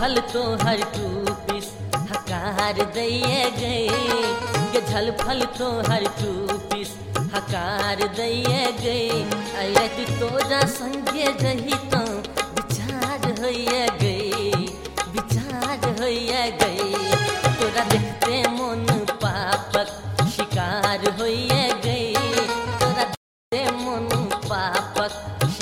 फल तो हर टूपिस हकार दैये गए, के झल फल तो हर टूपिस हकार दैये गए। अयत तोरा संगे रही तो विचार होइए गए, विचार होइए गए। तोरा देखते मन पापक शिकार होइए गए, तोरा देखते मन पापक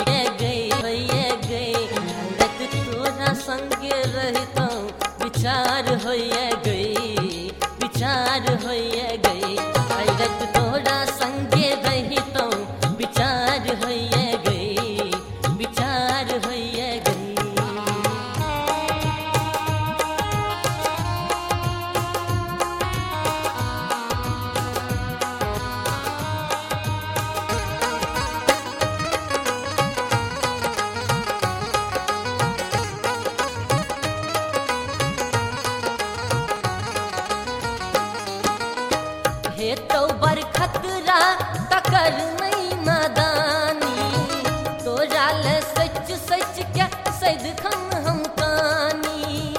संगे रहता विचार होइए गई, विचार होइए गई। अयत तोरा संगे रहता विचार होइए गई, विचार होइए गई। हे तो बर खतरा तकर नहीं नादानी, तोरा ले सच सच क्या सद खम हम कानी।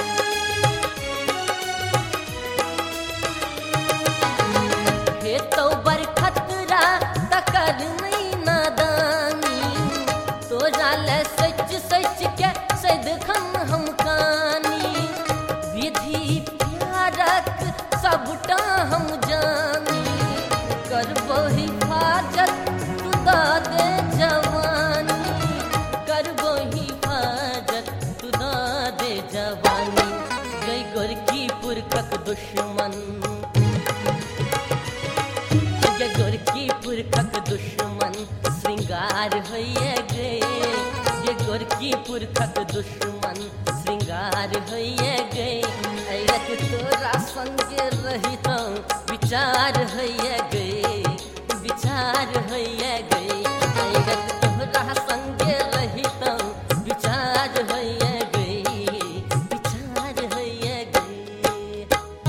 हे तो बर खतरा तकर नहीं नादानी, तोरा ले सच सच क्या सद खम हम कानी। विधि प्यारक सबटा हम जानी, करबो हिफाजत तू दे जवानी, करबो हिफाजत तू दे जवानी। गई गोरकी पुरखक दुश्मन, गई गोरकी पुरखक दुश्मन श्रृंगार होइए गए, ये गोरकी पुरखक दुश्मन श्रृंगार होइए गए। अयत तोरा संगे रही तो विचार होइए गए, विचार होइए गए। अयत तोरा संगे रही तो विचार होइए गए, विचार होइए गए।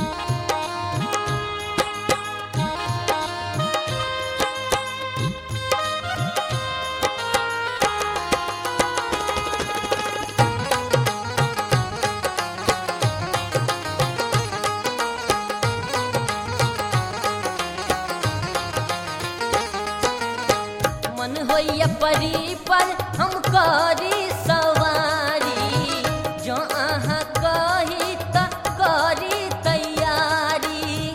मन होइए परी पर हम करी सवारी, जो अहाँ कही त करी तैयारी।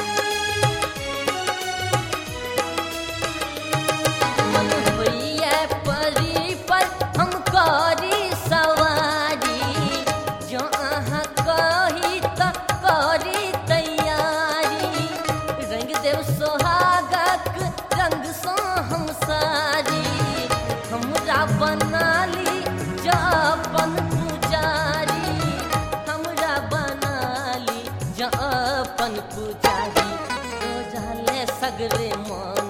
मन होइए परी पर हम करी सवारी, जो अहाँ कही त करी तैयारी। रंग देव सोहागक रंग सो हम सारी, हमरा बना ली जापन पुजारी, हमरा बना ली जापन पुजारी। तो जाले सगरे मन,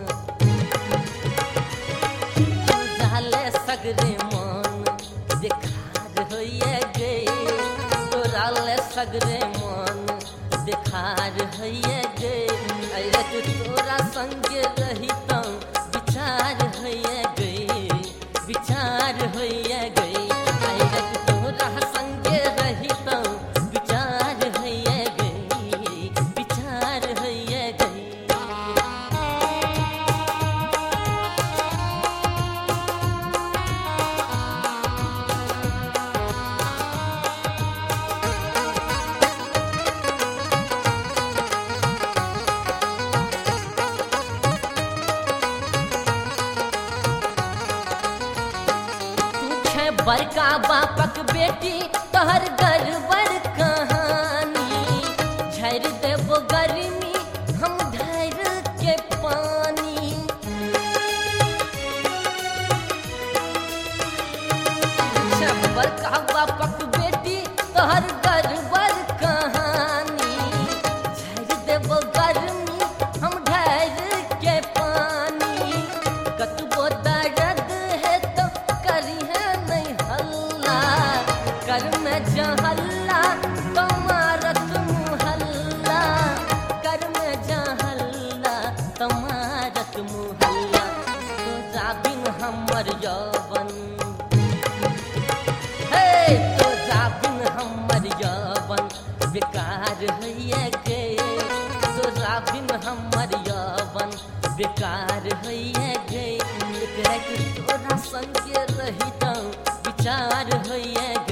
तो जाले सगरे मन देखार होइए गए, तोरा ले सगरे मन देखार होइए गए। अयत तोरा संगे रही तो विचार होइए गए, विचार होइए गए। अयत तोरा संगे रही तो विचार होइए गए, विचार होइए गए। बड़का बापक बेटी तोहर गड़बड़ कहानी, झड़ देबो गर्मी हम ढार के पानी। बड़का बापक बेटी तोहर गड़बड़ कहानी, झड़ देबो गर्मी हम ढार के पानी। कतबो दर्द है तो करी है नहीं हल्ला, कर में जहल्ला तुम्हारत मुहल्ला, कर में जहल्ला तुम्हारत मुहल्ला। तो जाबिन हमर यौवन, हे तो जाबिन हैया गए तोरा बिन हमर यौवन बेकार हैया गए एक रात तोरा संगे रहितौ विचार हैया